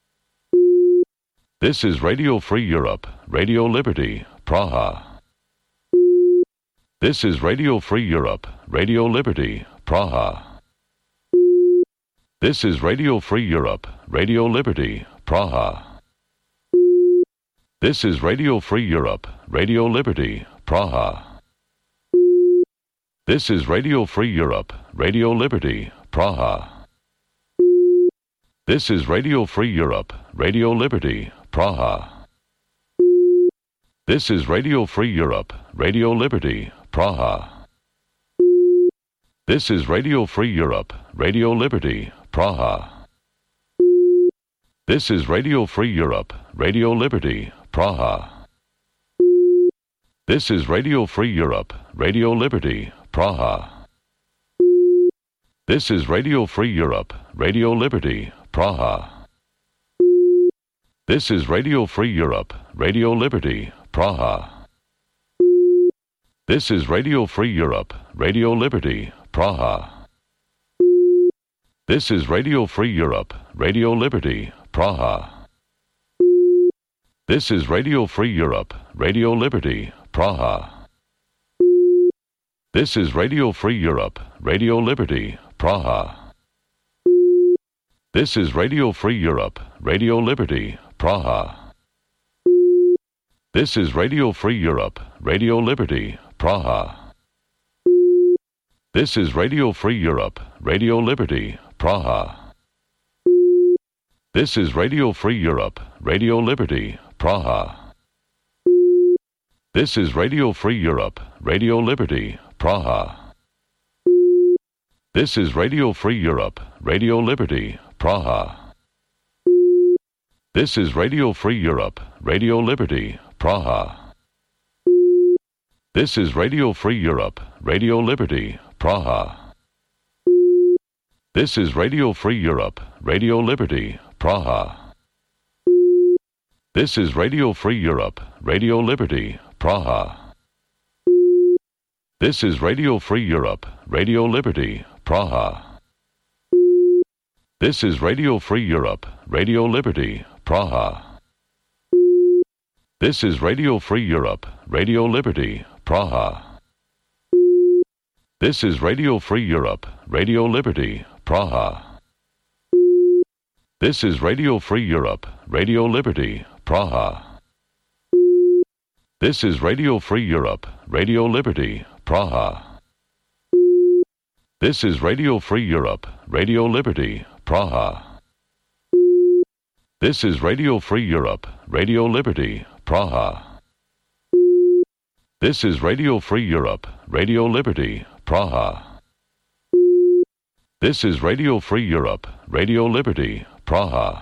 A: This is Radio Free Europe, Radio Liberty, Praha. This is Radio Free Europe, Radio Liberty, Praha. This is Radio Free Europe, Radio Liberty, Praha. This is Radio Free Europe, Radio Liberty, Praha. This is Radio Free Europe, Radio Liberty, Praha. This is Radio Free Europe, Radio Liberty, Praha. This is Radio Free Europe, Radio Liberty, Praha. This is Radio Free Europe, Radio Liberty, Praha. This is Radio Free Europe, Radio Liberty, Praha. This is Radio Free Europe, Radio Liberty, Praha. This is Radio Free Europe, Radio Liberty, Praha. This is Radio Free Europe, Radio Liberty, Praha. This is Radio Free Europe, Radio Liberty, Praha. This is Radio Free Europe, Radio Liberty, Praha. This is Radio Free Europe, Radio Liberty, Praha. This is Radio Free Europe, Radio Liberty, Praha. This is Radio Free Europe, Radio Liberty, Praha. This is Radio Free Europe, Radio Liberty, Praha. This is Radio Free Europe, Radio Liberty, Praha. This is Radio Free Europe, Radio Liberty, Praha. This is Radio Free Europe, Radio Liberty, Praha. This is Radio Free Europe, Radio Liberty, Praha. This is Radio Free Europe, Radio Liberty, Praha. This is Radio Free Europe, Radio Liberty, Praha. This is Radio Free Europe, Radio Liberty, Praha. This is Radio Free Europe, Radio Liberty, Praha. This is Radio Free Europe, Radio Liberty, Praha. This is Radio Free Europe, Radio Liberty, Praha. This is Radio Free Europe, Radio Liberty, Praha. This is Radio Free Europe, Radio Liberty, Praha. This is Radio Free Europe, Radio Liberty, Praha. This is Radio Free Europe, Radio Liberty, Praha. This is Radio Free Europe, Radio Liberty, Praha. This is Radio Free Europe, Radio Liberty, Praha. This is Radio Free Europe, Radio Liberty, Praha. This is Radio Free Europe, Radio Liberty, Praha.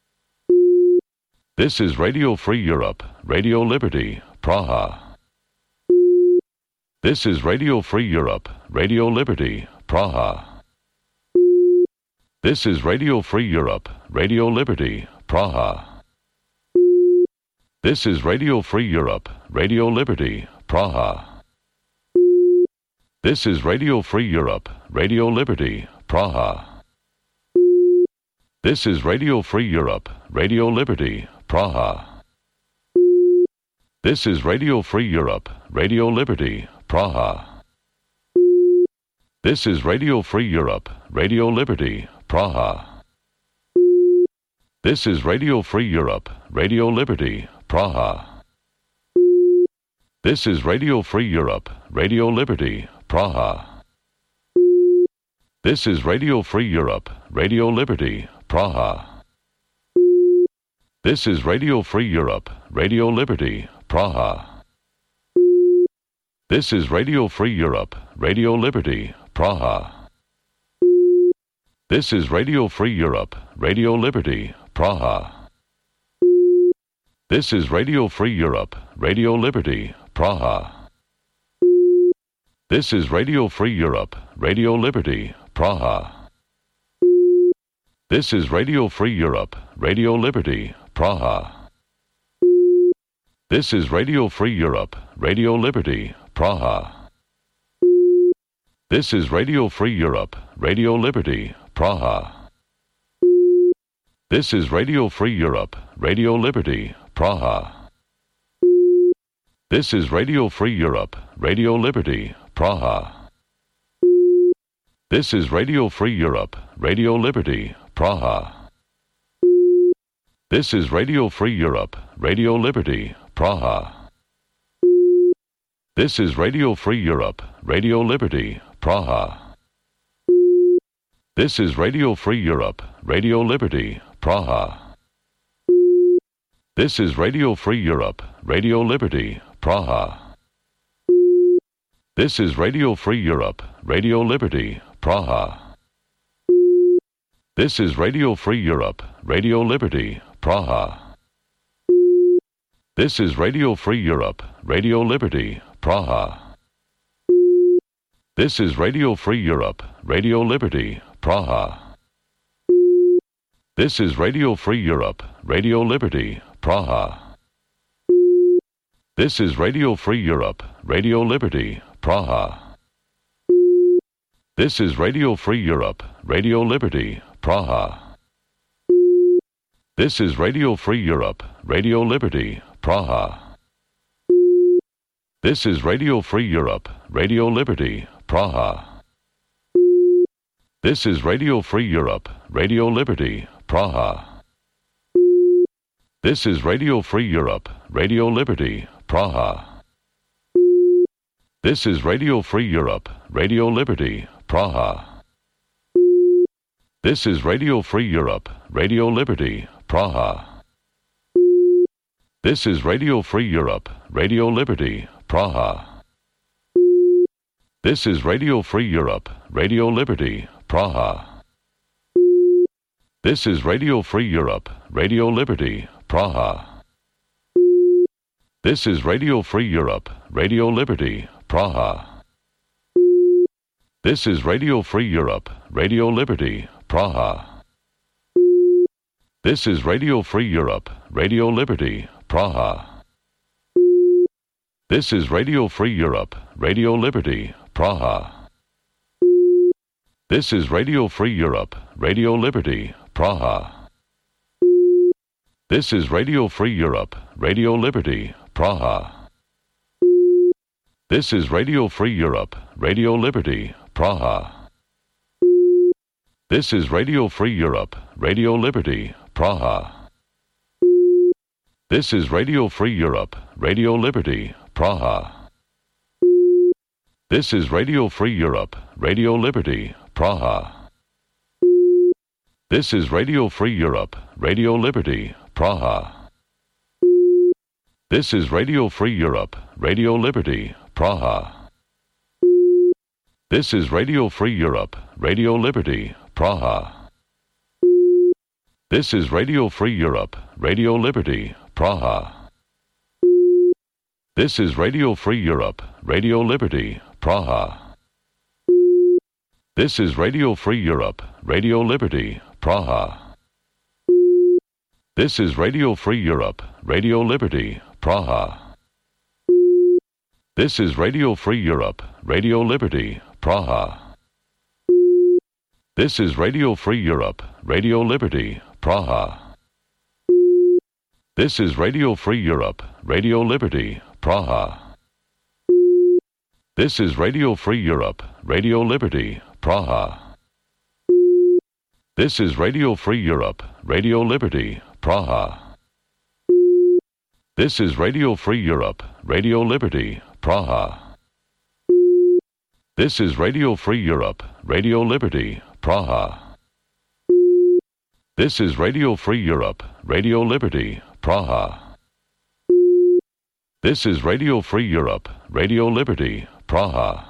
A: This is Radio Free Europe, Radio Liberty, Praha. This is Radio Free Europe, Radio Liberty, Praha. This is Radio Free Europe, Radio Liberty, Praha. This is Radio Free Europe, Radio Liberty, Praha. This is Radio Free Europe, Radio Liberty, Praha. This is Radio Free Europe, Radio Liberty, Praha. This is Radio Free Europe, Radio Liberty, Praha. This is Radio Free Europe, Radio Liberty, Praha. This is Radio Free Europe, Radio Liberty, Praha. This is Radio Free Europe, Radio Liberty, Praha. This is Radio Free Europe, Radio Liberty, Praha. This is Radio Free Europe, Radio Liberty, Praha. This is Radio Free Europe, Radio Liberty, Praha. This is Radio Free Europe, Radio Liberty, Praha. This is Radio Free Europe, Radio Liberty, Praha. This is Radio Free Europe, Radio Liberty, Praha. This is Radio Free Europe, Radio Liberty, Praha. This is Radio Free Europe, Radio Liberty, Praha. This is Radio Free Europe, Radio Liberty, Praha. This is Radio Free Europe, Radio Liberty, Praha. This is Radio Free Europe, Radio Liberty, Praha. This is Radio Free Europe, Radio Liberty, Praha. This is Radio Free Europe, Radio Liberty, Praha. This is Radio Free Europe, Radio Liberty, Praha. This is Radio Free Europe, Radio Liberty, Praha. This is Radio Free Europe, Radio Liberty, Praha. This is Radio Free Europe, Radio Liberty, Praha. This is Radio Free Europe, Radio Liberty, Praha. This is Radio Free Europe, Radio Liberty, Praha. This is Radio Free Europe, Radio Liberty, Praha. This is Radio Free Europe, Radio Liberty, Praha. This is Radio Free Europe, Radio Liberty, Praha. This is Radio Free Europe, Radio Liberty, Praha. This is Radio Free Europe, Radio Liberty, Praha. This is Radio Free Europe, Radio Liberty, Praha. This is Radio Free Europe, Radio Liberty, Praha. This is Radio Free Europe, Radio Liberty, Praha. This is Radio Free Europe, Radio Liberty, Praha. This is Radio Free Europe, Radio Liberty, Praha. This is Radio Free Europe, Radio Liberty, Praha. This is Radio Free Europe, Radio Liberty, Praha. This is Radio Free Europe, Radio Liberty, Praha. This is Radio Free Europe, Radio Liberty, Praha. This is Radio Free Europe, Radio Liberty, Praha. This is Radio Free Europe, Radio Liberty, Praha. This is Radio Free Europe, Radio Liberty, Praha. This is Radio Free Europe, Radio Liberty, Praha. This is Radio Free Europe, Radio Liberty, Praha. This is Radio Free Europe, Radio Liberty, Praha. This is Radio Free Europe, Radio Liberty, Praha. This is Radio Free Europe, Radio Liberty, Praha. This is Radio Free Europe, Radio Liberty, Praha. This is Radio Free Europe, Radio Liberty, Praha. This is Radio Free Europe, Radio Liberty, Praha. This is Radio Free Europe, Radio Liberty, Praha. This is Radio Free Europe, Radio Liberty, Praha. This is Radio Free Europe, Radio Liberty, Praha. This is Radio Free Europe, Radio Liberty, Praha. This is Radio Free Europe, Radio Liberty, Praha. This is Radio Free Europe, Radio Liberty, Praha. This is Radio Free Europe, Radio Liberty, Praha. This is Radio Free Europe, Radio Liberty, Praha. This is Radio Free Europe, Radio Liberty, Praha. This is Radio Free Europe, Radio Liberty, Praha. This is Radio Free Europe, Radio Liberty, Praha. This is Radio Free Europe, Radio Liberty, Praha. This is Radio Free Europe, Radio Liberty, Praha. This is Radio Free Europe, Radio Liberty, Praha.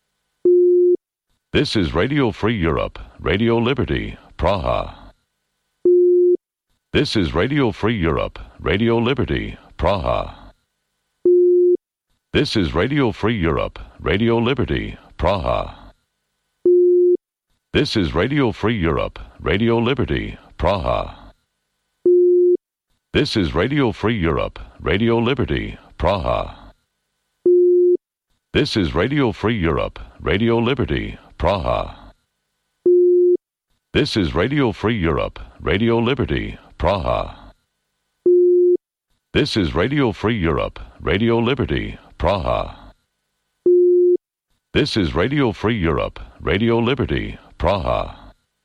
A: This is Radio Free Europe, Radio Liberty, Praha. This is Radio Free Europe, Radio Liberty, Praha. This is Radio Free Europe, Radio Liberty, Praha. This is Radio Free Europe, Radio Liberty, Praha. This is Radio Free Europe, Radio Liberty, Praha. This is Radio Free Europe, Radio Liberty, Praha. This is Radio Free Europe, Radio Liberty, Praha. This is Radio Free Europe, Radio Liberty, Praha. This is Radio Free Europe, Radio Liberty, Praha.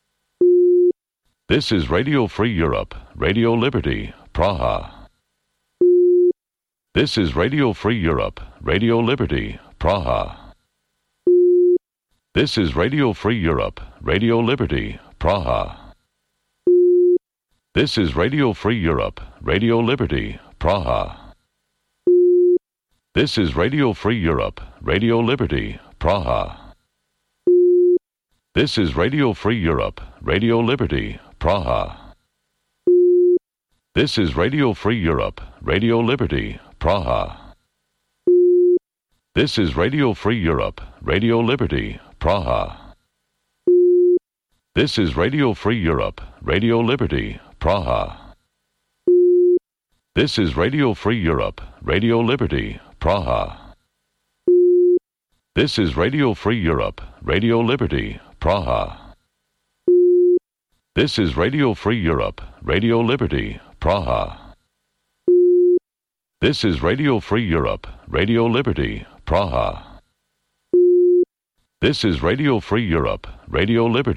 A: This is Radio Free Europe, Radio Liberty, Praha. This is Radio Free Europe, Radio Liberty, Praha. This is Radio Free Europe, Radio Liberty, Praha. This is Radio Free Europe, Radio Liberty, Praha. This is Radio Free Europe, Radio Liberty, Praha. This is Radio Free Europe, Radio Liberty, Praha. This is Radio Free Europe, Radio Liberty, Praha. This is Radio Free Europe, Radio Liberty, Praha. This is Radio Free Europe, Radio Liberty, Praha. This is Radio Free Europe, Radio Liberty, Praha. This is Radio Free Europe, Radio Liberty, Praha. This is Radio Free Europe, Radio Liberty, Praha. This is Radio Free Europe, Radio Liberty, Praha. This is Radio Free Europe, Radio Liberty.